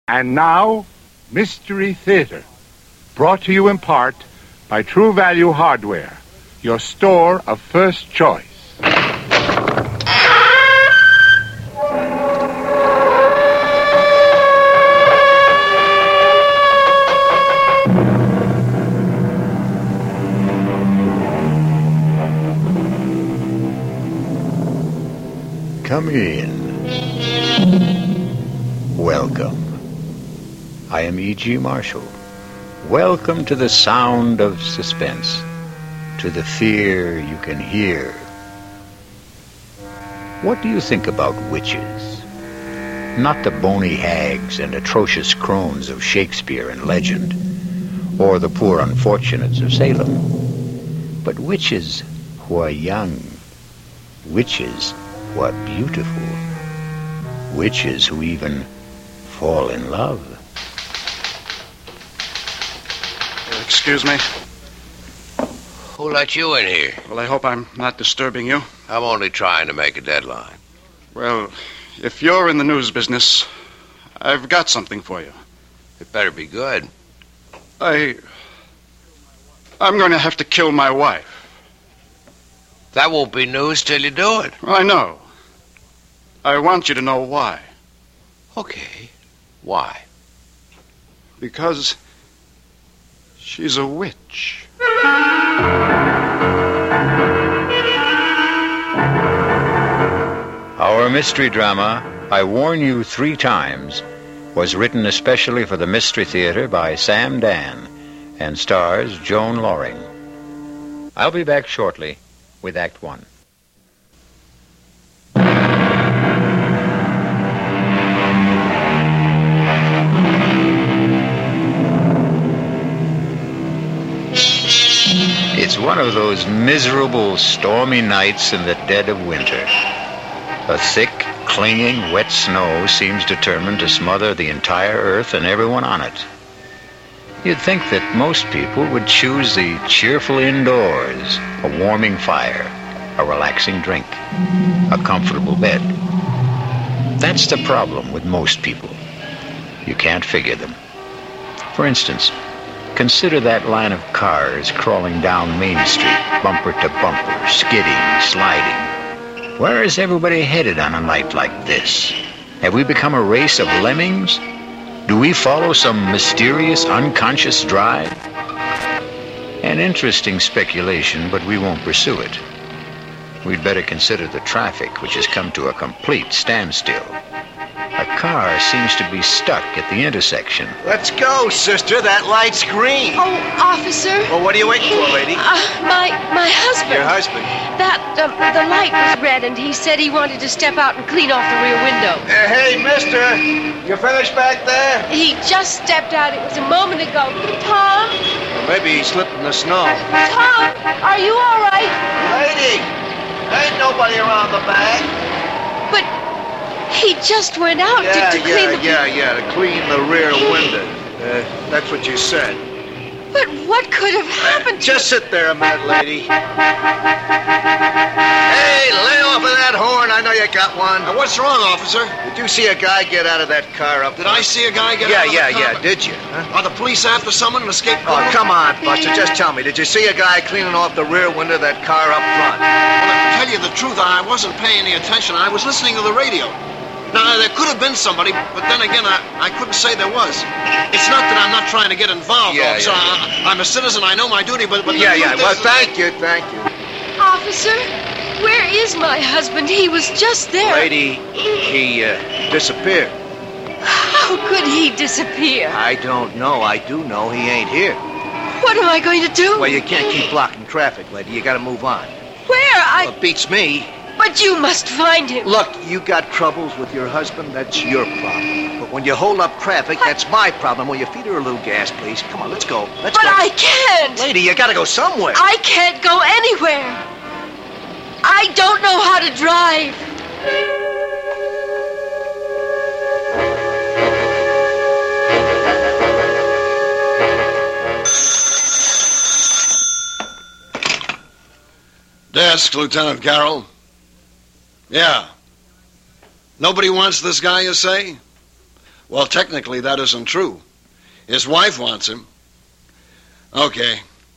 And now, Mystery Theater, brought to you in part by True Value Hardware, your store of first choice. Come in. Welcome. I am E.G. Marshall. Welcome to the sound of suspense, to the fear you can hear. What do you think about witches? Not the bony hags and atrocious crones of Shakespeare and legend, or the poor unfortunates of Salem, but witches who are young, witches who are beautiful, witches who even fall in love. Excuse me? Who let you in here? Well, I hope I'm not disturbing you. I'm only trying to make a deadline. Well, if you're in the news business, I've got something for you. It better be good. I'm going to have to kill my wife. That won't be news till you do it. Well, I know. I want you to know why. Okay. Why? Because she's a witch. Our mystery drama, I Warn You 3 Times, was written especially for the Mystery Theater by Sam Dan and stars Joan Loring. I'll be back shortly with Act 1. It's one of those miserable, stormy nights in the dead of winter. A thick, clinging, wet snow seems determined to smother the entire earth and everyone on it. You'd think that most people would choose the cheerful indoors, a warming fire, a relaxing drink, a comfortable bed. That's the problem with most people. You can't figure them. For instance, consider that line of cars crawling down Main Street, bumper to bumper, skidding, sliding. Where is everybody headed on a night like this? Have we become a race of lemmings? Do we follow some mysterious, unconscious drive? An interesting speculation, but we won't pursue it. We'd better consider the traffic, which has come to a complete standstill. A car seems to be stuck at the intersection. Let's go, sister. That light's green. Oh, officer. Well, what are you waiting for, lady? My husband. Your husband? The light was red, and he said he wanted to step out and clean off the rear window. Hey, mister. You finished back there? He just stepped out. It was a moment ago. Tom? Well, maybe he slipped in the snow. Tom, are you all right? Lady, ain't nobody around the back. But he just went out to clean the... to clean the rear window. That's what you said. But what could have happened to... Just sit there a minute, lady. Hey, lay off of that horn. I know you got one. What's wrong, officer? Did you see a guy get out of that car up Did I see a guy get out of the car? Did you? Huh? Are the police after someone, an escaped Oh, criminal? come on, Buster. Just tell me. Did you see a guy cleaning off the rear window of that car up front? Well, to tell you the truth, I wasn't paying any attention. I was listening to the radio. Now, there could have been somebody, but then again, I couldn't say there was. It's not that I'm not trying to get involved, officer. I'm a citizen. I know my duty, but Well, thank you. Officer, where is my husband? He was just there. Lady, he disappeared. How could he disappear? I don't know. I do know he ain't here. What am I going to do? Well, you can't keep blocking traffic, lady. You gotta move on. Where? Well, it beats me. But you must find him. Look, you got troubles with your husband, that's your problem. But when you hold up traffic, that's my problem. Will you feed her a little gas, please? Come on, let's go. But I can't. Lady, you gotta go somewhere. I can't go anywhere. I don't know how to drive. Desk, Lieutenant Carroll. Yeah. Nobody wants this guy, you say? Well, technically, that isn't true. His wife wants him. Okay.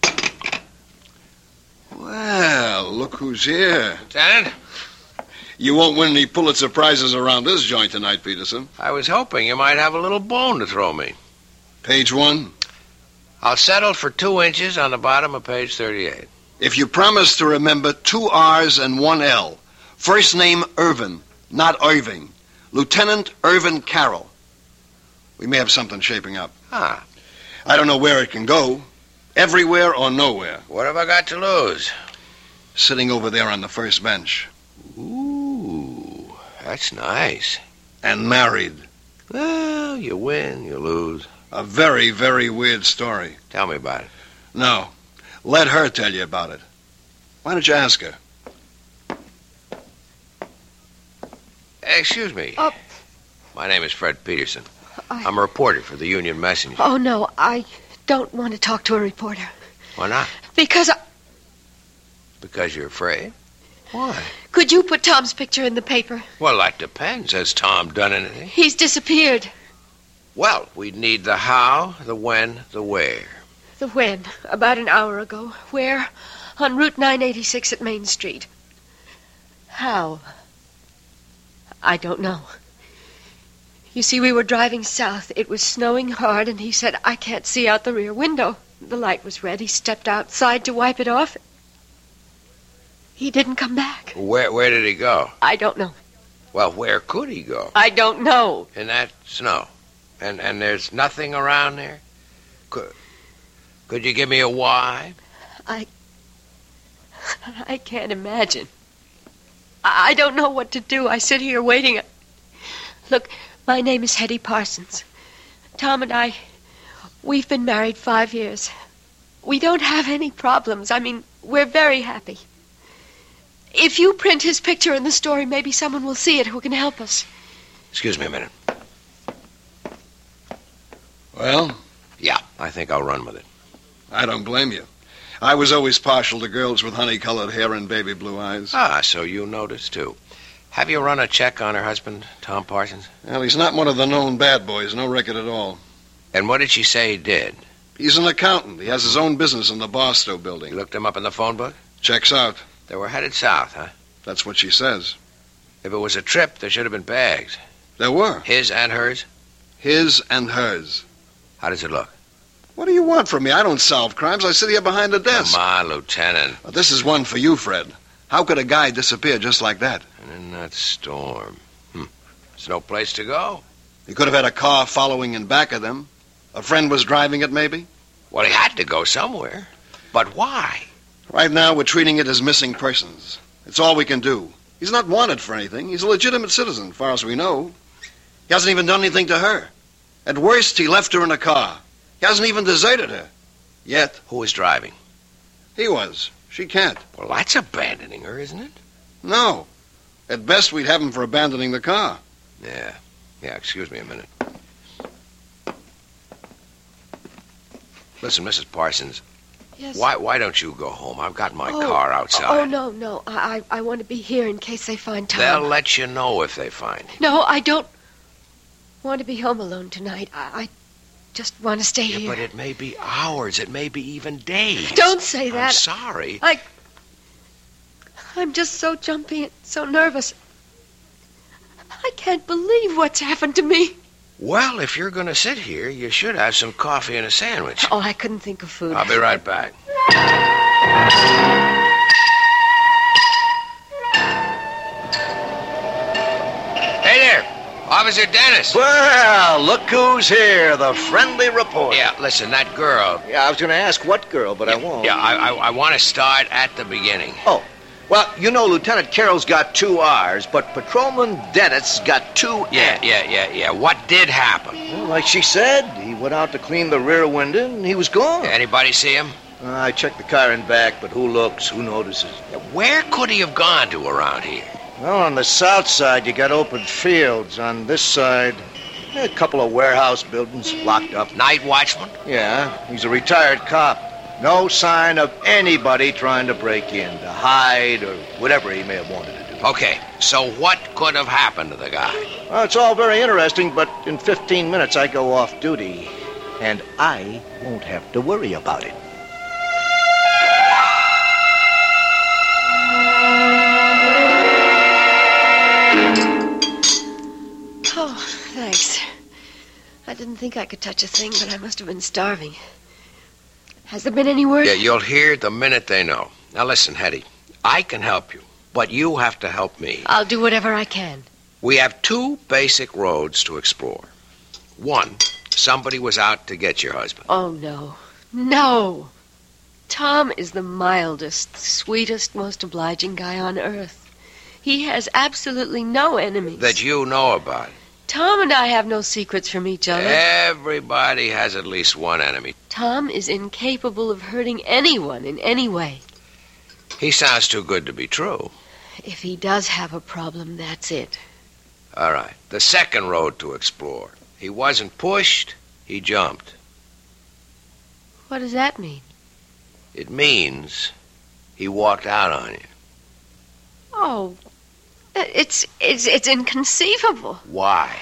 Well, look who's here. Lieutenant? You won't win any Pulitzer Prizes around this joint tonight, Peterson. I was hoping you might have a little bone to throw me. Page 1. I'll settle for 2 inches on the bottom of page 38. If you promise to remember 2 R's and 1 L. First name Irvin, not Irving. Lieutenant Irvin Carroll. We may have something shaping up. Ah. I don't know where it can go. Everywhere or nowhere. What have I got to lose? Sitting over there on the first bench. Ooh, that's nice. And married. Well, you win, you lose. A very, very weird story. Tell me about it. No. Let her tell you about it. Why don't you ask her? Excuse me. Oh. My name is Fred Peterson. I'm a reporter for the Union Messenger. Oh, no, I don't want to talk to a reporter. Why not? Because Because you're afraid? Why? Could you put Tom's picture in the paper? Well, that depends. Has Tom done anything? He's disappeared. Well, we'd need the how, the when, the where. The when? About an hour ago. Where? On Route 986 at Main Street. How? I don't know. You see, we were driving south. It was snowing hard, and he said, I can't see out the rear window. The light was red. He stepped outside to wipe it off. He didn't come back. Where did he go? I don't know. Well, where could he go? I don't know. In that snow. And there's nothing around there? Could you give me a why? I can't imagine. I don't know what to do. I sit here waiting. Look, my name is Hetty Parsons. Tom and I, we've been married 5 years. We don't have any problems. I mean, we're very happy. If you print his picture in the story, maybe someone will see it who can help us. Excuse me a minute. Well? Yeah, I think I'll run with it. I don't blame you. I was always partial to girls with honey-colored hair and baby blue eyes. Ah, so you noticed, too. Have you run a check on her husband, Tom Parsons? Well, he's not one of the known bad boys. No record at all. And what did she say he did? He's an accountant. He has his own business in the Barstow building. You looked him up in the phone book? Checks out. They were headed south, huh? That's what she says. If it was a trip, there should have been bags. There were. His and hers? His and hers. How does it look? What do you want from me? I don't solve crimes. I sit here behind a desk. Come on, Lieutenant. Well, this is one for you, Fred. How could a guy disappear just like that? And in that storm. There's no place to go. He could have had a car following in back of them. A friend was driving it, maybe? Well, he had to go somewhere. But why? Right now, we're treating it as missing persons. It's all we can do. He's not wanted for anything. He's a legitimate citizen, as far as we know. He hasn't even done anything to her. At worst, he left her in a car. He hasn't even deserted her. Yet. Who was driving? He was. She can't. Well, that's abandoning her, isn't it? No. At best, we'd have him for abandoning the car. Yeah, excuse me a minute. Listen, Mrs. Parsons. Yes. Why don't you go home? I've got my car outside. Oh, no. I want to be here in case they find Tom. They'll let you know if they find him. No, I don't want to be home alone tonight. I just want to stay here. But it may be hours. It may be even days. Don't say that. I'm sorry. I'm just so jumpy and so nervous. I can't believe what's happened to me. Well, if you're going to sit here, you should have some coffee and a sandwich. Oh, I couldn't think of food. I'll be right back. Hey there, Officer Dennis. Well, look who's here, the friendly reporter. Yeah, listen, that girl. Yeah, I was going to ask what girl, but I won't. Yeah, I want to start at the beginning. Oh, well, you know, Lieutenant Carroll's got 2 R's, but Patrolman Dennett's got 2 N's. Yeah. What did happen? Well, like she said, he went out to clean the rear window, and he was gone. Anybody see him? I checked the car and back, but who looks, who notices? Where could he have gone to around here? Well, on the south side, you got open fields. On this side, a couple of warehouse buildings locked up. Night watchman? Yeah, he's a retired cop. No sign of anybody trying to break in, to hide, or whatever he may have wanted to do. Okay, so what could have happened to the guy? Well, it's all very interesting, but in 15 minutes I go off duty, and I won't have to worry about it. Oh, thanks. I didn't think I could touch a thing, but I must have been starving. Has there been any word? Yeah, you'll hear the minute they know. Now listen, Hetty, I can help you, but you have to help me. I'll do whatever I can. We have two basic roads to explore. One, somebody was out to get your husband. Oh, no. No. Tom is the mildest, sweetest, most obliging guy on earth. He has absolutely no enemies. That you know about. Tom and I have no secrets from each other. Everybody has at least one enemy. Tom is incapable of hurting anyone in any way. He sounds too good to be true. If he does have a problem, that's it. All right. The second road to explore. He wasn't pushed, he jumped. What does that mean? It means he walked out on you. Oh, it's inconceivable. Why?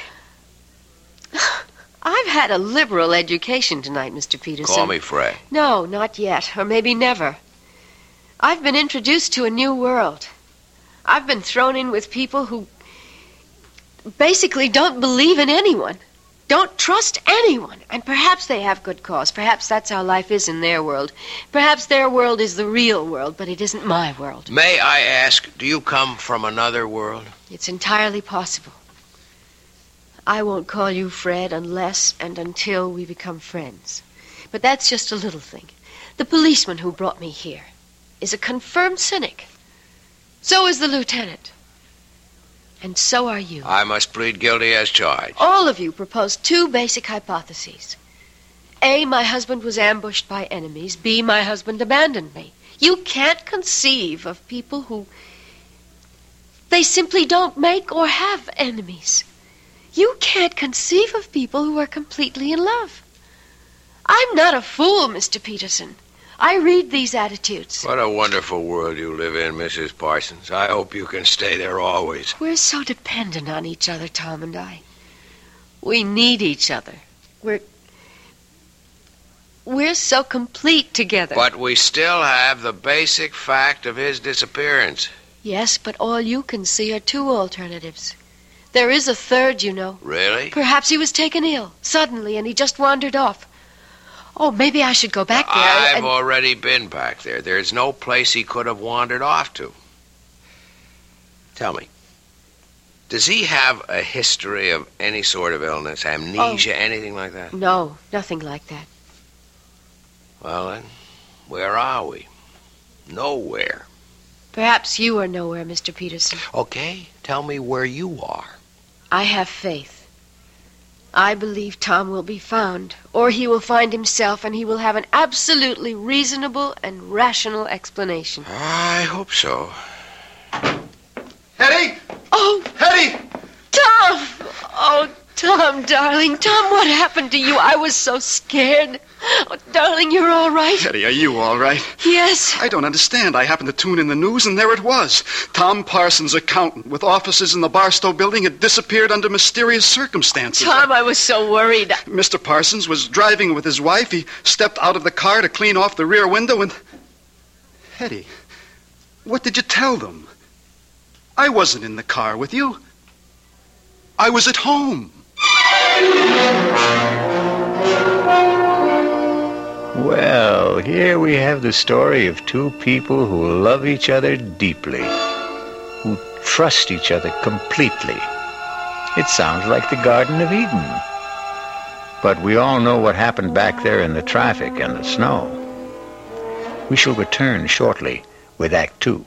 I've had a liberal education tonight, Mr. Peterson. Call me Fred. No, not yet, or maybe never. I've been introduced to a new world. I've been thrown in with people who basically don't believe in anyone, don't trust anyone, and perhaps they have good cause. Perhaps that's how life is in their world. Perhaps their world is the real world, but it isn't my world. May I ask, do you come from another world? It's entirely possible. I won't call you Fred unless and until we become friends. But that's just a little thing. The policeman who brought me here is a confirmed cynic. So is the lieutenant. And so are you. I must plead guilty as charged. All of you propose two basic hypotheses. A, my husband was ambushed by enemies. B, my husband abandoned me. You can't conceive of people who... they simply don't make or have enemies. You can't conceive of people who are completely in love. I'm not a fool, Mr. Peterson. I read these attitudes. What a wonderful world you live in, Mrs. Parsons. I hope you can stay there always. We're so dependent on each other, Tom and I. We need each other. We're so complete together. But we still have the basic fact of his disappearance. Yes, but all you can see are two alternatives. There is a third, you know. Really? Perhaps he was taken ill, suddenly, and he just wandered off. Oh, maybe I should go back there. I've already been back there. There's no place he could have wandered off to. Tell me, does he have a history of any sort of illness, amnesia, anything like that? No, nothing like that. Well, then, where are we? Nowhere. Perhaps you are nowhere, Mr. Peterson. Okay, tell me where you are. I have faith. I believe Tom will be found, or he will find himself, and he will have an absolutely reasonable and rational explanation. I hope so. Hetty! Oh! Hetty! Tom! Oh, Tom, darling. Tom, what happened to you? I was so scared. Oh, darling, you're all right? Hetty, are you all right? Yes. I don't understand. I happened to tune in the news, and there it was. Tom Parsons, accountant, with offices in the Barstow building, had disappeared under mysterious circumstances. Tom, I was so worried. Mr. Parsons was driving with his wife. He stepped out of the car to clean off the rear window, and... Hetty, what did you tell them? I wasn't in the car with you. I was at home. Well, here we have the story of two people who love each other deeply, who trust each other completely. It sounds like the Garden of Eden. But we all know what happened back there in the traffic and the snow. We shall return shortly with Act Two.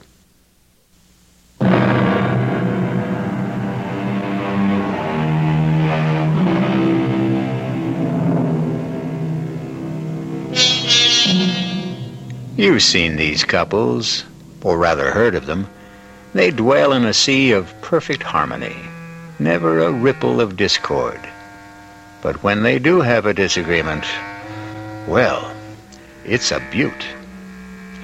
You've seen these couples, or rather heard of them. They dwell in a sea of perfect harmony, never a ripple of discord. But when they do have a disagreement, well, it's a beaut.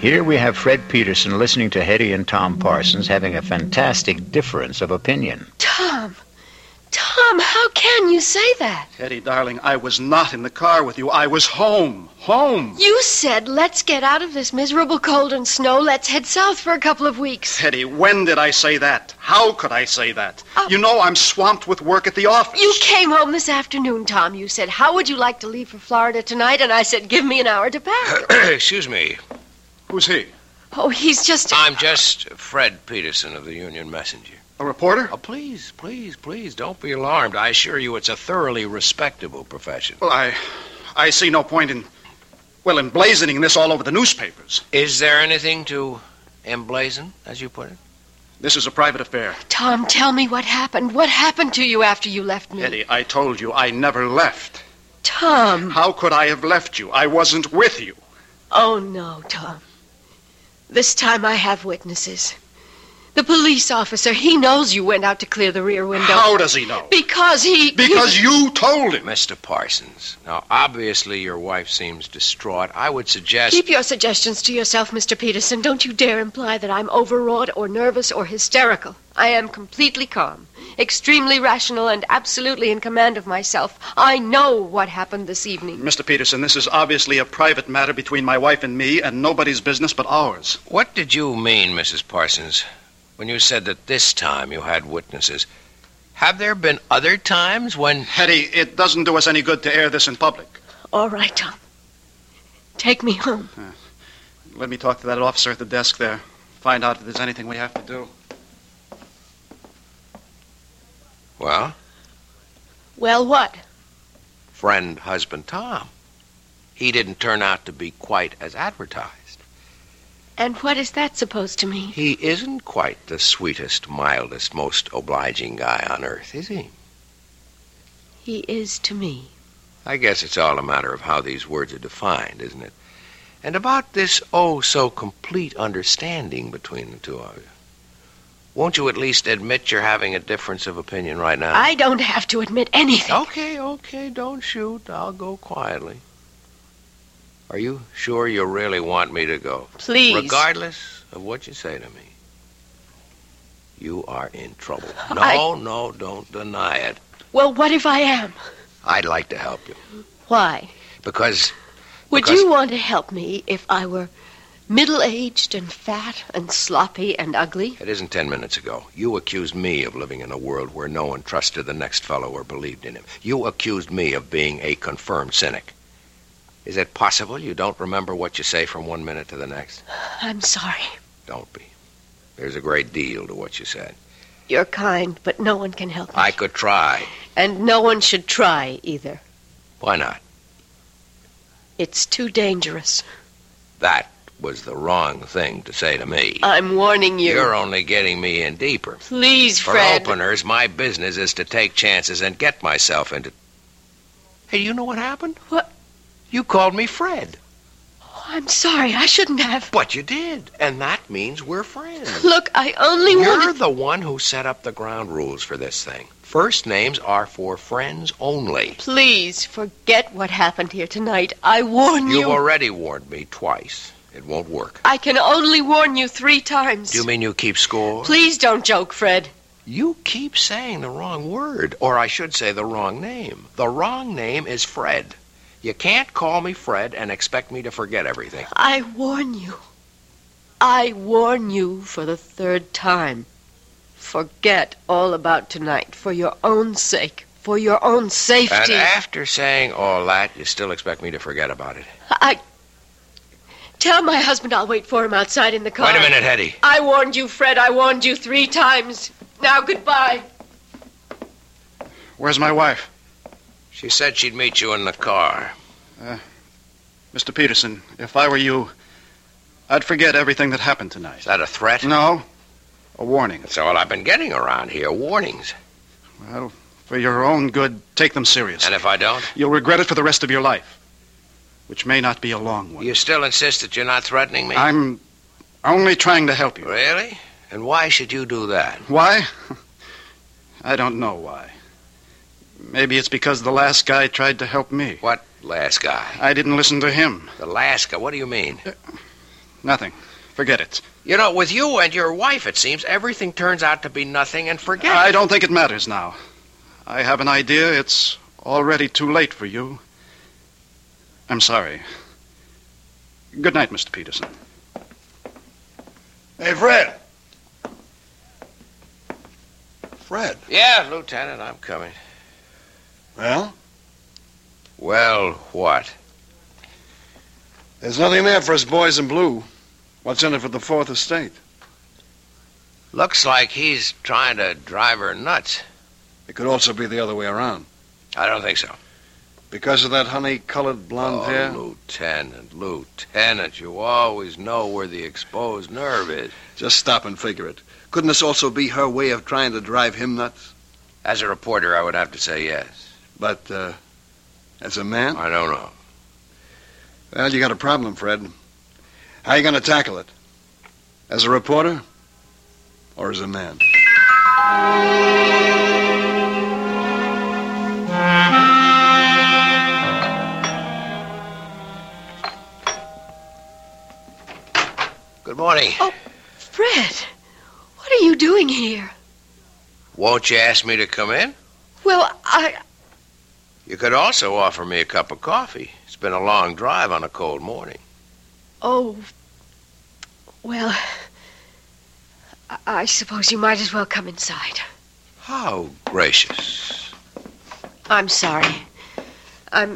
Here we have Fred Peterson listening to Hetty and Tom Parsons having a fantastic difference of opinion. Tom, how can you say that? Hetty, darling, I was not in the car with you. I was home. Home. You said, let's get out of this miserable cold and snow. Let's head south for a couple of weeks. Hetty, when did I say that? How could I say that? You know I'm swamped with work at the office. You came home this afternoon, Tom. You said, how would you like to leave for Florida tonight? And I said, give me an hour to pack. Excuse me. Who's he? Oh, he's just... I'm just Fred Peterson of the Union Messenger. A reporter? Oh, please, don't be alarmed. I assure you it's a thoroughly respectable profession. Well, I see no point in emblazoning this all over the newspapers. Is there anything to emblazon, as you put it? This is a private affair. Tom, tell me what happened. What happened to you after you left me? Hetty, I told you I never left. Tom. How could I have left you? I wasn't with you. Oh, no, Tom. This time I have witnesses. The police officer, he knows you went out to clear the rear window. How does he know? Because you told him. Mr. Parsons, now, obviously your wife seems distraught. I would suggest... Keep your suggestions to yourself, Mr. Peterson. Don't you dare imply that I'm overwrought or nervous or hysterical. I am completely calm, extremely rational, and absolutely in command of myself. I know what happened this evening. Mr. Peterson, this is obviously a private matter between my wife and me, and nobody's business but ours. What did you mean, Mrs. Parsons, when you said that this time you had witnesses? Have there been other times when... Hetty, it doesn't do us any good to air this in public. All right, Tom. Take me home. Let me talk to that officer at the desk there. Find out if there's anything we have to do. Well? Well, what? Friend, husband, Tom. He didn't turn out to be quite as advertised. And what is that supposed to mean? He isn't quite the sweetest, mildest, most obliging guy on earth, is he? He is to me. I guess it's all a matter of how these words are defined, isn't it? And about this oh-so-complete understanding between the two of you. Won't you at least admit you're having a difference of opinion right now? I don't have to admit anything. Okay, don't shoot. I'll go quietly. Are you sure you really want me to go? Please. Regardless of what you say to me. You are in trouble. No, don't deny it. Well, what if I am? I'd like to help you. Why? Because... Would you want to help me if I were middle-aged and fat and sloppy and ugly? It isn't 10 minutes ago. You accused me of living in a world where no one trusted the next fellow or believed in him. You accused me of being a confirmed cynic. Is it possible you don't remember what you say from 1 minute to the next? I'm sorry. Don't be. There's a great deal to what you said. You're kind, but no one can help me. I could try. And no one should try, either. Why not? It's too dangerous. That was the wrong thing to say to me. I'm warning you. You're only getting me in deeper. Please, Fred. For openers, my business is to take chances and get myself into... Hey, you know what happened? What? You called me Fred. Oh, I'm sorry. I shouldn't have. But you did. And that means we're friends. Look, I only wanted... You're the one who set up the ground rules for this thing. First names are for friends only. Please, forget what happened here tonight. I warn you. You've already warned me twice. It won't work. I can only warn you 3 times. Do you mean you keep score? Please don't joke, Fred. You keep saying the wrong word, or I should say the wrong name. The wrong name is Fred. You can't call me Fred and expect me to forget everything. I warn you. I warn you for the 3rd time. Forget all about tonight for your own sake, for your own safety. And after saying all that, you still expect me to forget about it? Tell my husband I'll wait for him outside in the car. Wait a minute, Hetty. I warned you, Fred. I warned you 3 times. Now, goodbye. Where's my wife? She said she'd meet you in the car. Mr. Peterson, if I were you, I'd forget everything that happened tonight. Is that a threat? No. A warning. That's all I've been getting around here, warnings. Well, for your own good, take them seriously. And if I don't? You'll regret it for the rest of your life, which may not be a long one. You still insist that you're not threatening me? I'm only trying to help you. Really? And why should you do that? Why? I don't know why. Maybe it's because the last guy tried to help me. What last guy? I didn't listen to him. The last guy? What do you mean? Nothing. Forget it. You know, with you and your wife, it seems, everything turns out to be nothing and forget I it. don't think it matters now. I have an idea it's already too late for you. I'm sorry. Good night, Mr. Peterson. Hey, Fred. Fred. Yeah, Lieutenant, I'm coming. Well? Well, what? There's nothing there for us boys in blue. What's in it for the Fourth Estate? Looks like he's trying to drive her nuts. It could also be the other way around. I don't think so. Because of that honey-colored blonde hair? Lieutenant, you always know where the exposed nerve is. Just stop and figure it. Couldn't this also be her way of trying to drive him nuts? As a reporter, I would have to say yes. But, as a man? I don't know. Well, you got a problem, Fred. How you going to tackle it? As a reporter? Or as a man? Good morning. Oh, Fred, what are you doing here? Won't you ask me to come in? Well, You could also offer me a cup of coffee. It's been a long drive on a cold morning. Oh, well, I suppose you might as well come inside. How gracious. I'm sorry. I'm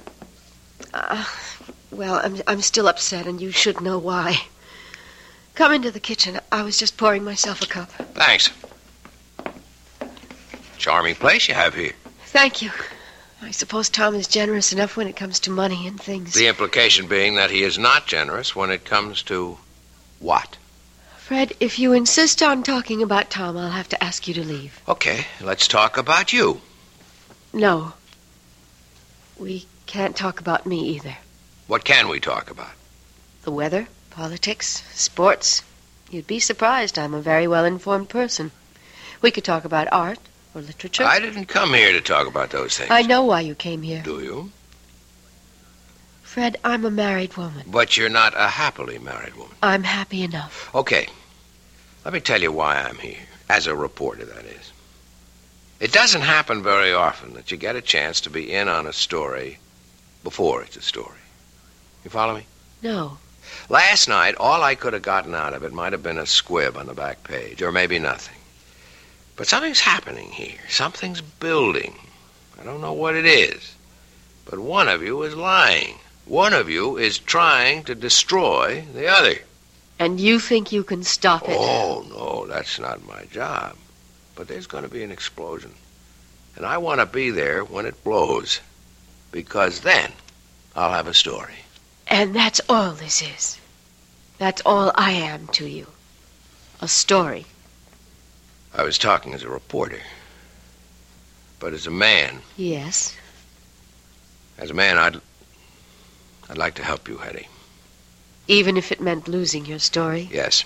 still upset, and you should know why. Come into the kitchen. I was just pouring myself a cup. Thanks. Charming place you have here. Thank you. I suppose Tom is generous enough when it comes to money and things. The implication being that he is not generous when it comes to what? Fred, if you insist on talking about Tom, I'll have to ask you to leave. Okay, let's talk about you. No. We can't talk about me either. What can we talk about? The weather, politics, sports. You'd be surprised. I'm a very well-informed person. We could talk about art or literature. I didn't come here to talk about those things. I know why you came here. Do you? Fred, I'm a married woman. But you're not a happily married woman. I'm happy enough. Okay. Let me tell you why I'm here. As a reporter, that is. It doesn't happen very often that you get a chance to be in on a story before it's a story. You follow me? No. Last night, all I could have gotten out of it might have been a squib on the back page, or maybe nothing. But something's happening here. Something's building. I don't know what it is. But one of you is lying. One of you is trying to destroy the other. And you think you can stop it? Oh, no, that's not my job. But there's going to be an explosion. And I want to be there when it blows. Because then I'll have a story. And that's all this is. That's all I am to you. A story. I was talking as a reporter. But as a man... Yes? As a man, I'd like to help you, Hetty. Even if it meant losing your story? Yes.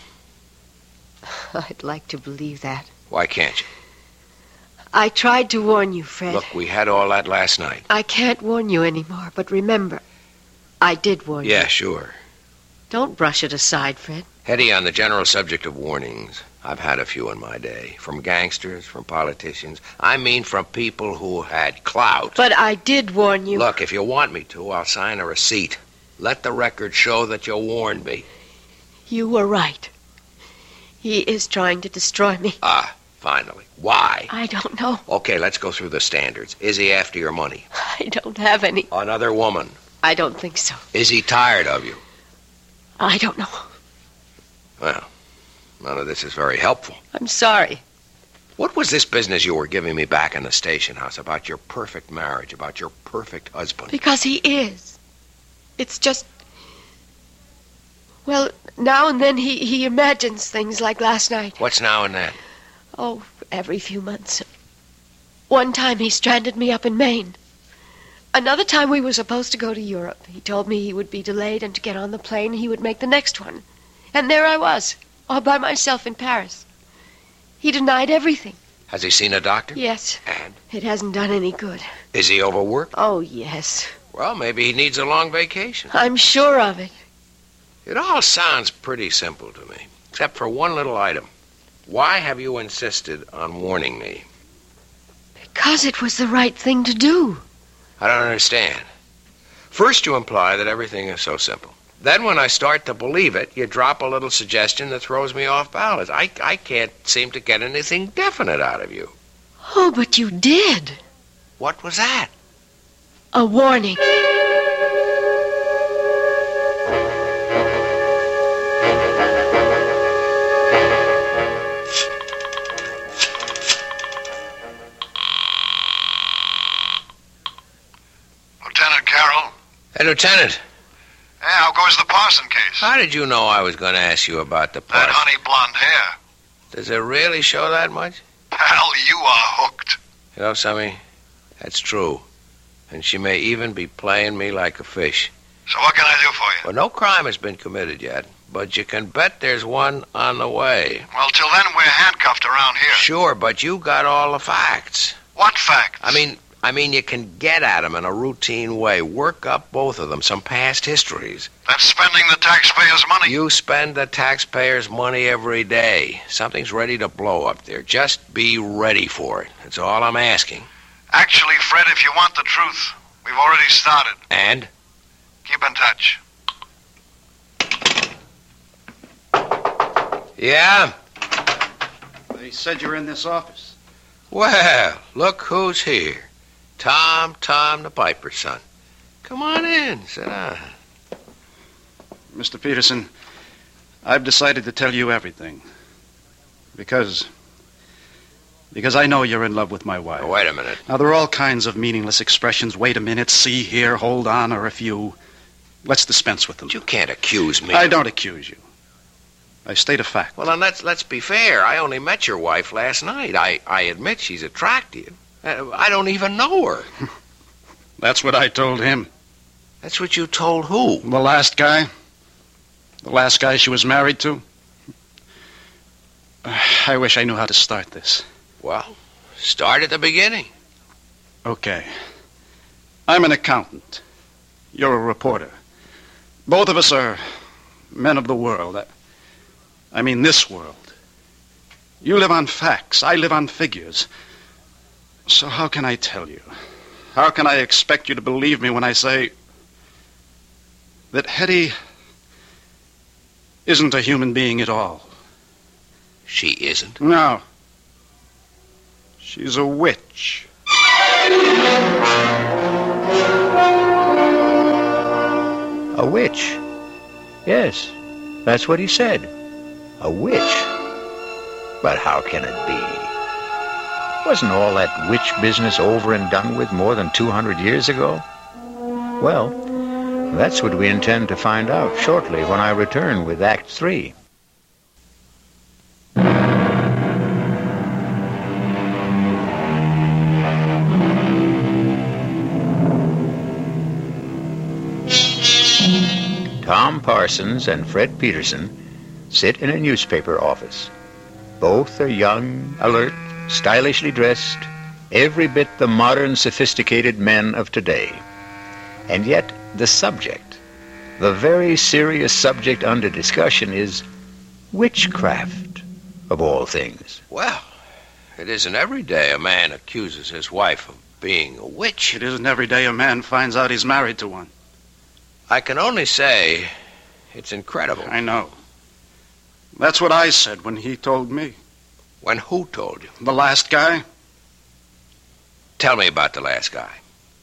I'd like to believe that. Why can't you? I tried to warn you, Fred. Look, we had all that last night. I can't warn you anymore, but remember, I did warn you. Yeah, sure. Don't brush it aside, Fred. Hetty, on the general subject of warnings, I've had a few in my day. From gangsters, from politicians. I mean from people who had clout. But I did warn you. Look, if you want me to, I'll sign a receipt. Let the record show that you warned me. You were right. He is trying to destroy me. Ah, finally. Why? I don't know. Okay, let's go through the standards. Is he after your money? I don't have any. Another woman? I don't think so. Is he tired of you? I don't know. Well, none of this is very helpful. I'm sorry. What was this business you were giving me back in the station house about your perfect marriage, about your perfect husband? Because he is. It's just... Well, now and then he imagines things like last night. What's now and then? Oh, every few months. One time he stranded me up in Maine. Another time we were supposed to go to Europe. He told me he would be delayed and to get on the plane he would make the next one. And there I was, all by myself in Paris. He denied everything. Has he seen a doctor? Yes. And? It hasn't done any good. Is he overworked? Oh, yes. Well, maybe he needs a long vacation. I'm sure of it. It all sounds pretty simple to me, except for one little item. Why have you insisted on warning me? Because it was the right thing to do. I don't understand. First, you imply that everything is so simple. Then, when I start to believe it, you drop a little suggestion that throws me off balance. I can't seem to get anything definite out of you. Oh, but you did. What was that? A warning. Lieutenant Carroll? Hey, Lieutenant. Hey, how goes the Parson case? How did you know I was going to ask you about the That Parson? honey blonde hair. Does it really show that much? Pal, you are hooked. You know, Sammy, that's true. And she may even be playing me like a fish. So what can I do for you? Well, no crime has been committed yet, but you can bet there's one on the way. Well, till then, we're handcuffed around here. Sure, but you got all the facts. What facts? I mean, you can get at them in a routine way. Work up both of them, some past histories. That's spending the taxpayers' money. You spend the taxpayers' money every day. Something's ready to blow up there. Just be ready for it. That's all I'm asking. Actually, Fred, if you want the truth, we've already started. And? Keep in touch. Yeah? They said you're in this office. Well, look who's here. Tom the Piper's son. Come on in. Sit down. Mr. Peterson, I've decided to tell you everything. Because I know you're in love with my wife. Oh, wait a minute. Now, there are all kinds of meaningless expressions. Wait a minute, see here, hold on, or a few. Let's dispense with them. You can't accuse me. I don't accuse you. I state a fact. Well, then let's be fair. I only met your wife last night. I admit she's attractive. I don't even know her. That's what I told him. That's what you told who? The last guy. The last guy she was married to. I wish I knew how to start this. Well, start at the beginning. Okay. I'm an accountant. You're a reporter. Both of us are men of the world. I mean this world. You live on facts. I live on figures. So how can I tell you? How can I expect you to believe me when I say that Hetty isn't a human being at all? She isn't? No. She's a witch. A witch? Yes, that's what he said. A witch. But how can it be? Wasn't all that witch business over and done with more than 200 years ago? Well, that's what we intend to find out shortly when I return with Act 3. Tom Parsons and Fred Peterson sit in a newspaper office. Both are young, alert, stylishly dressed, every bit the modern, sophisticated men of today. And yet, the subject, the very serious subject under discussion is witchcraft, of all things. Well, it isn't every day a man accuses his wife of being a witch. It isn't every day a man finds out he's married to one. I can only say it's incredible. I know. That's what I said when he told me. When who told you? The last guy? Tell me about the last guy.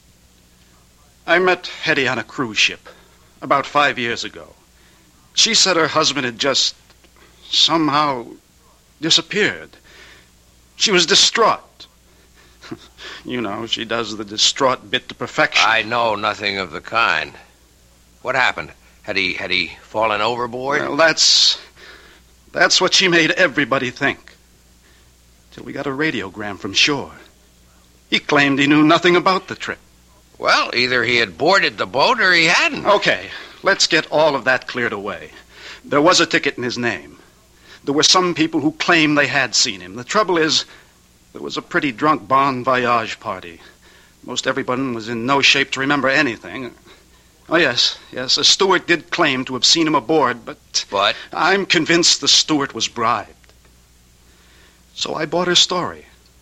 I met Hetty on a cruise ship about 5 years ago. She said her husband had just somehow disappeared. She was distraught. You know, she does the distraught bit to perfection. I know nothing of the kind. What happened? Had he fallen overboard? Well, that's what she made everybody think. Till we got a radiogram from shore. He claimed he knew nothing about the trip. Well, either he had boarded the boat or he hadn't. Okay, let's get all of that cleared away. There was a ticket in his name. There were some people who claimed they had seen him. The trouble is, there was a pretty drunk bon voyage party. Most everyone was in no shape to remember anything. Oh, yes. A steward did claim to have seen him aboard, but... But? I'm convinced the steward was bribed. So I bought her story.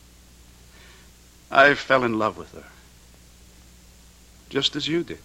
I fell in love with her. Just as you did.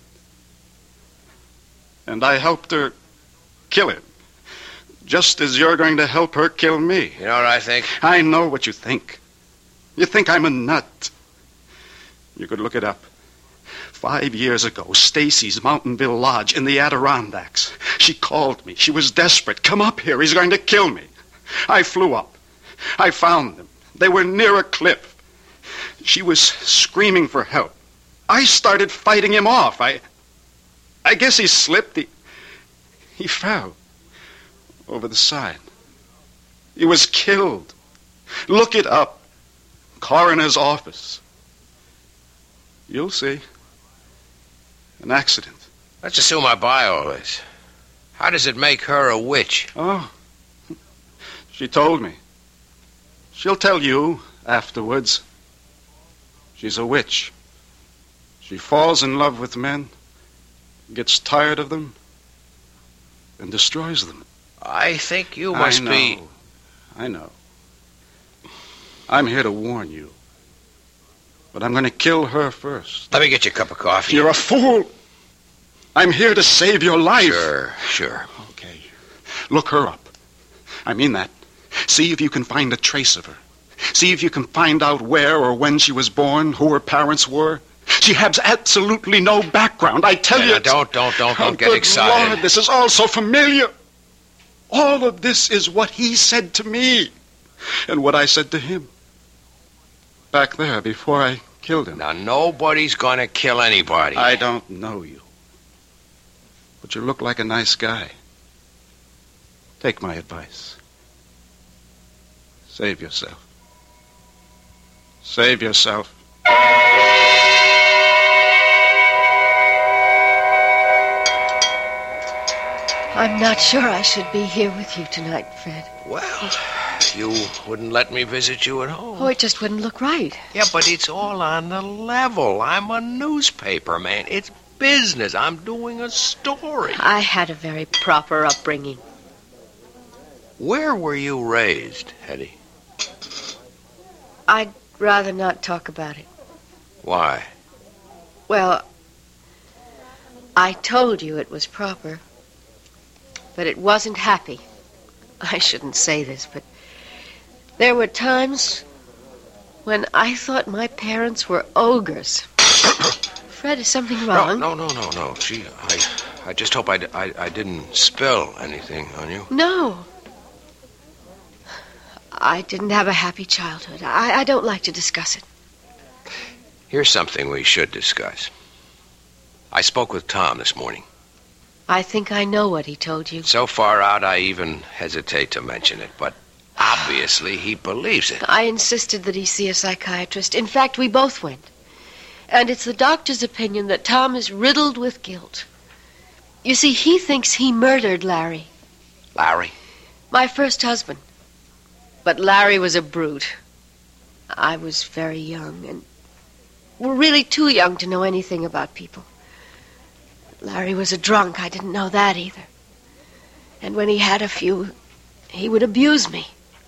And I helped her kill him. Just as you're going to help her kill me. You know what I think? I know what you think. You think I'm a nut. You could look it up. 5 years ago, Stacy's Mountainville Lodge in the Adirondacks. She called me. She was desperate. Come up here. He's going to kill me. I flew up. I found them. They were near a cliff. She was screaming for help. I started fighting him off. I guess he slipped. He fell over the side. He was killed. Look it up. Coroner's office. You'll see. An accident. Let's assume I buy all this. How does it make her a witch? Oh, she told me. She'll tell you afterwards. She's a witch. She falls in love with men, gets tired of them, and destroys them. I think you must be... I know. I'm here to warn you. But I'm going to kill her first. Let me get you a cup of coffee. You're a fool. I'm here to save your life. Sure. Okay. Look her up. I mean that. See if you can find a trace of her. See if you can find out where or when she was born, who her parents were. She has absolutely no background. I tell you. Don't get excited. Lord, this is all so familiar. All of this is what he said to me and what I said to him. Back there before I killed him. Now, nobody's gonna kill anybody. I don't know you. But you look like a nice guy. Take my advice. Save yourself. Save yourself. I'm not sure I should be here with you tonight, Fred. Well, you wouldn't let me visit you at home. Oh, it just wouldn't look right. Yeah, but it's all on the level. I'm a newspaper man. It's business. I'm doing a story. I had a very proper upbringing. Where were you raised, Hetty? I'd rather not talk about it. Why? Well, I told you it was proper. But it wasn't happy. I shouldn't say this, but there were times when I thought my parents were ogres. Fred, is something wrong? No. Gee, I just hope I didn't spill anything on you. No. I didn't have a happy childhood. I don't like to discuss it. Here's something we should discuss. I spoke with Tom this morning. I think I know what he told you. So far out, I even hesitate to mention it, but obviously he believes it. I insisted that he see a psychiatrist. In fact, we both went. And it's the doctor's opinion that Tom is riddled with guilt. You see, he thinks he murdered Larry. Larry? My first husband. But Larry was a brute. I was very young, and we're really too young to know anything about people. Larry was a drunk. I didn't know that either. And when he had a few, he would abuse me.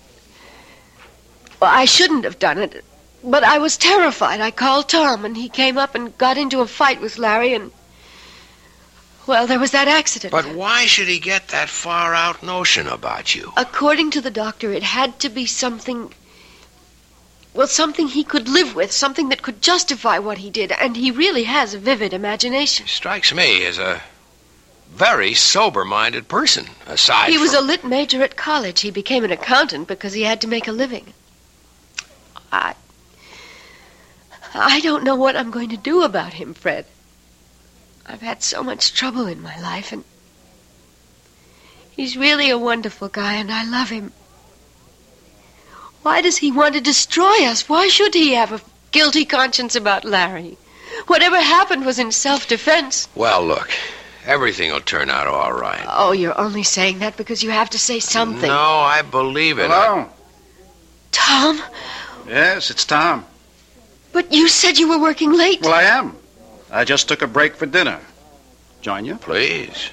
Well, I shouldn't have done it, but I was terrified. I called Tom, and he came up and got into a fight with Larry, and, well, there was that accident. But why should he get that far-out notion about you? According to the doctor, it had to be something... Well, something he could live with, something that could justify what he did, and he really has a vivid imagination. He strikes me as a very sober-minded person, aside He from... was a lit major at college. He became an accountant because he had to make a living. I don't know what I'm going to do about him, Fred. I've had so much trouble in my life, and he's really a wonderful guy, and I love him. Why does he want to destroy us? Why should he have a guilty conscience about Larry? Whatever happened was in self-defense. Well, look, everything will turn out all right. Oh, you're only saying that because you have to say something. No, I believe it. Hello? Tom? Yes, it's Tom. But you said you were working late. Well, I am. I just took a break for dinner. join you? Please.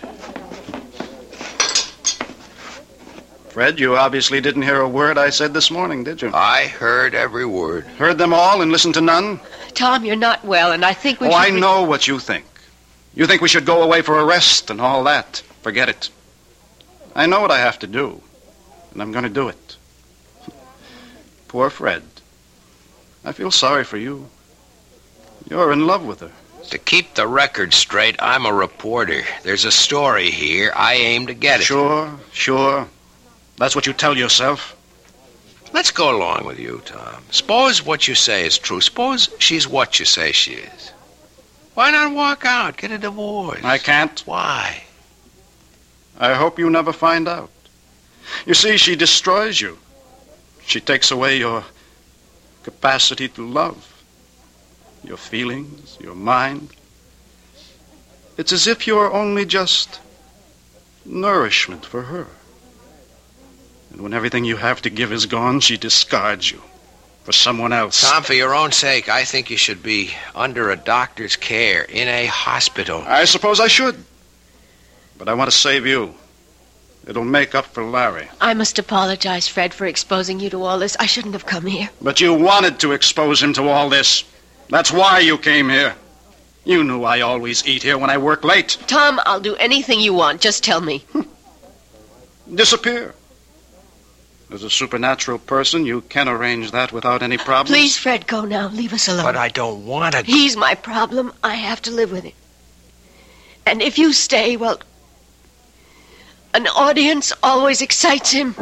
Fred, you obviously didn't hear a word I said this morning, did you? I heard every word. Heard them all and listened to none? Tom, you're not well, and I think we should... I know what you think. You think we should go away for a rest and all that. Forget it. I know what I have to do, and I'm going to do it. Poor Fred. I feel sorry for you. You're in love with her. To keep the record straight, I'm a reporter. There's a story here. I aim to get it. Sure. That's what you tell yourself. Let's go along with you, Tom. Suppose what you say is true. Suppose she's what you say she is. Why not walk out, get a divorce? I can't. Why? I hope you never find out. You see, she destroys you. She takes away your capacity to love, your feelings, your mind. It's as if you're only just nourishment for her. And when everything you have to give is gone, she discards you for someone else. Tom, for your own sake, I think you should be under a doctor's care in a hospital. I suppose I should. But I want to save you. It'll make up for Larry. I must apologize, Fred, for exposing you to all this. I shouldn't have come here. But you wanted to expose him to all this. That's why you came here. You knew I always eat here when I work late. Tom, I'll do anything you want. Just tell me. Disappear. As a supernatural person, you can arrange that without any problems. Please, Fred, go now. Leave us alone. But I don't want to... He's my problem. I have to live with it. And if you stay, well, an audience always excites him.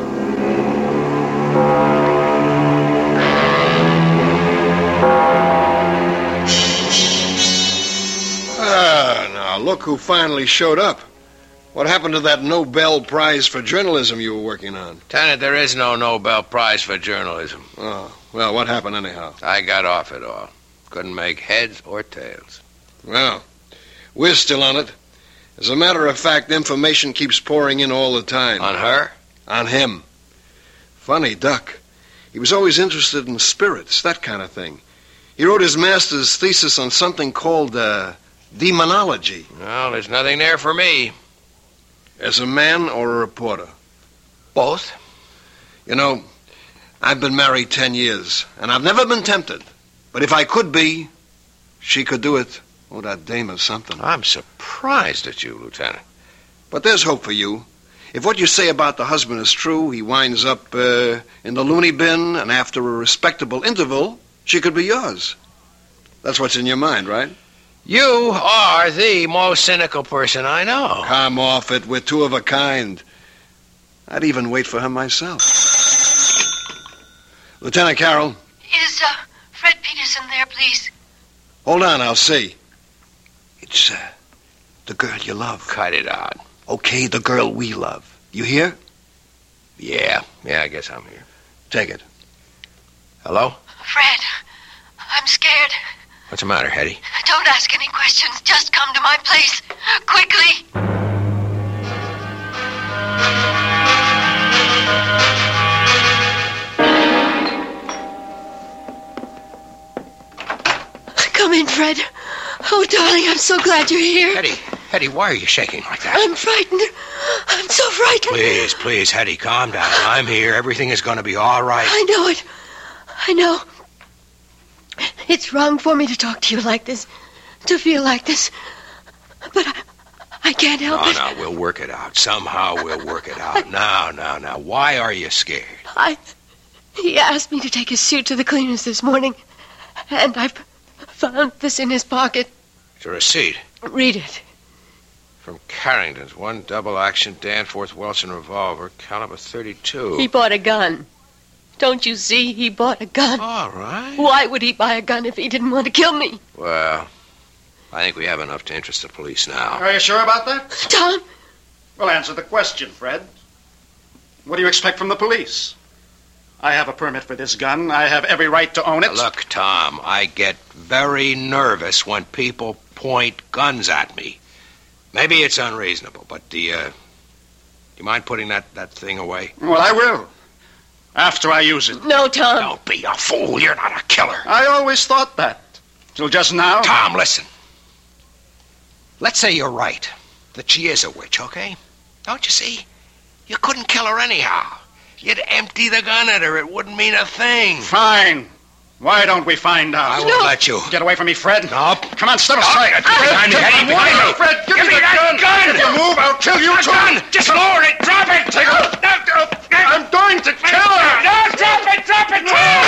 Now, look who finally showed up. What happened to that Nobel Prize for journalism you were working on? Lieutenant, there is no Nobel Prize for journalism. Oh, well, what happened anyhow? I got off it all. Couldn't make heads or tails. Well, we're still on it. As a matter of fact, information keeps pouring in all the time. On her? On him. Funny duck. He was always interested in spirits, that kind of thing. He wrote his master's thesis on something called demonology. Well, there's nothing there for me. As a man or a reporter? Both. You know, I've been married 10 years, and I've never been tempted. But if I could be, she could do it. Oh, that dame is something. I'm surprised at you, Lieutenant. But there's hope for you. If what you say about the husband is true, he winds up in the loony bin, and after a respectable interval, she could be yours. That's what's in your mind, right? You are the most cynical person I know. Come off it. We're two of a kind. I'd even wait for her myself. Lieutenant Carroll. Is Fred Peterson there, please? Hold on, I'll see. It's the girl you love. Cut it out. Okay, the girl we love. You hear? Yeah, I guess I'm here. Take it. Hello? Fred, I'm scared. What's the matter, Hetty? Don't ask any questions. Just come to my place. Quickly. Come in, Fred. Oh, darling, I'm so glad you're here. Hetty, why are you shaking like that? I'm frightened. I'm so frightened. Please, Hetty, calm down. I'm here. Everything is going to be all right. I know it. I know. It's wrong for me to talk to you like this, to feel like this. But I can't help it. No, we'll work it out. Somehow we'll work it out. Now. Why are you scared? He asked me to take his suit to the cleaners this morning, and I found this in his pocket. It's a receipt. Read it. From Carrington's, 1 double-action Danforth Wilson revolver, caliber .32. He bought a gun. Don't you see? He bought a gun. All right. Why would he buy a gun if he didn't want to kill me? Well, I think we have enough to interest the police now. Are you sure about that? Tom? Well, answer the question, Fred. What do you expect from the police? I have a permit for this gun. I have every right to own it. Look, Tom, I get very nervous when people point guns at me. Maybe it's unreasonable, but do you mind putting that thing away? Well, I will. After I use it. No, Tom. Don't be a fool. You're not a killer. I always thought that. Till just now. Tom, listen. let's say you're right, that she is a witch, okay? Don't you see? You couldn't kill her anyhow. You'd empty the gun at her. It wouldn't mean a thing. Fine. Why don't we find out? I won't let you. Get away from me, Fred. No. Come on, step aside. Behind me, Eddie, behind me. Fred, give me me that gun. If you move, I'll kill you too. Gun! Just lower it. Drop it. Take it. I'm going to kill her. No, drop it. Drop it.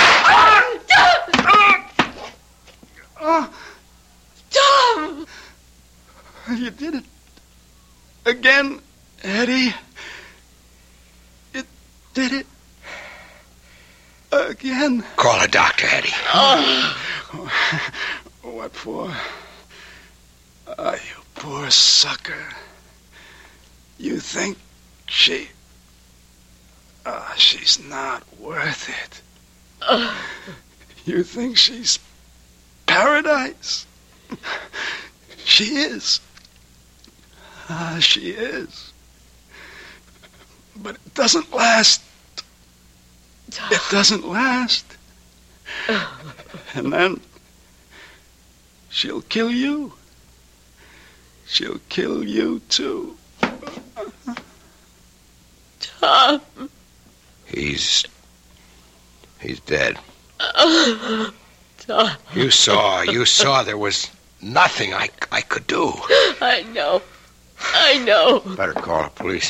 Tom! You did it. Again, Eddie. You did it. Again. Call a doctor, Eddie. What for? You poor sucker. You think she's not worth it. You think she's paradise? She is. She is. But it doesn't last. It doesn't last. And then she'll kill you. She'll kill you too. Tom. He's dead. Tom. You saw there was nothing I could do. I know. Better call the police.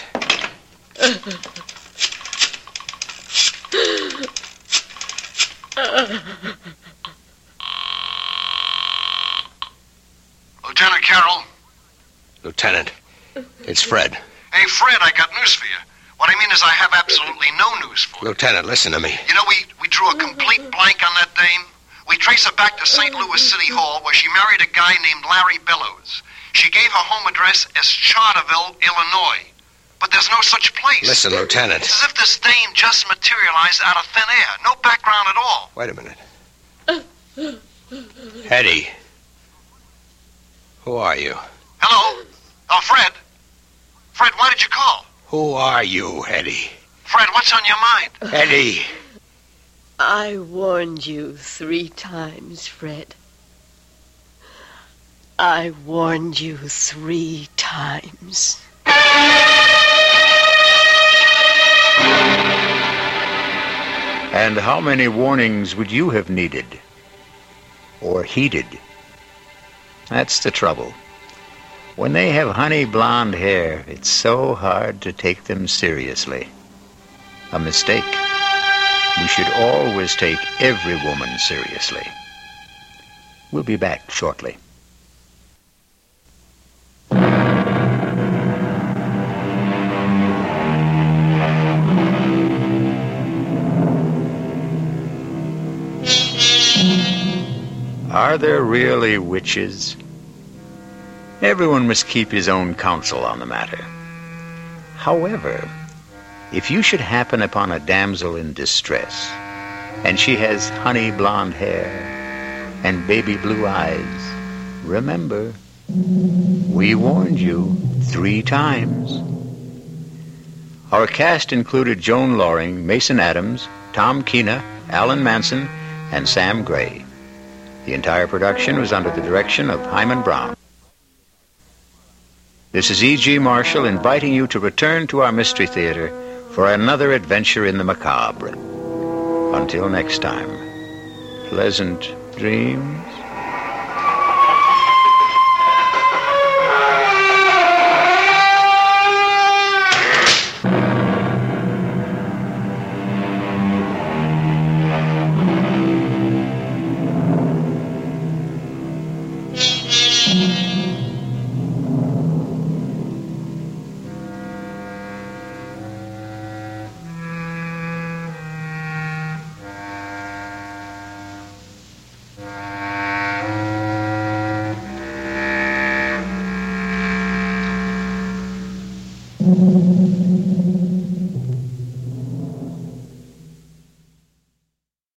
Lieutenant Carroll? Lieutenant, it's Fred. Hey, Fred, I got news for you. What I mean is I have absolutely no news for you. Lieutenant, listen to me. You know, we drew a complete blank on that dame. We trace her back to St. Louis City Hall, where she married a guy named Larry Bellows. She gave her home address as Charterville, Illinois. But there's no such place. Listen, Lieutenant. It's as if this dame just materialized out of thin air. No background at all. Wait a minute. Eddie. Who are you? Hello? Oh, Fred? Fred, why did you call? Who are you, Eddie? Fred, what's on your mind? Eddie. I warned you 3 times, Fred. I warned you 3 times. And how many warnings would you have needed? Or heeded? That's the trouble. When they have honey blonde hair, it's so hard to take them seriously. A mistake. We should always take every woman seriously. We'll be back shortly. Are there really witches? Everyone must keep his own counsel on the matter. However, if you should happen upon a damsel in distress, and she has honey blonde hair and baby blue eyes, remember, we warned you 3 times. Our cast included Joan Loring, Mason Adams, Tom Keena, Alan Manson, and Sam Gray. The entire production was under the direction of Hyman Brown. This is E.G. Marshall inviting you to return to our Mystery Theater for another adventure in the macabre. Until next time, pleasant dreams.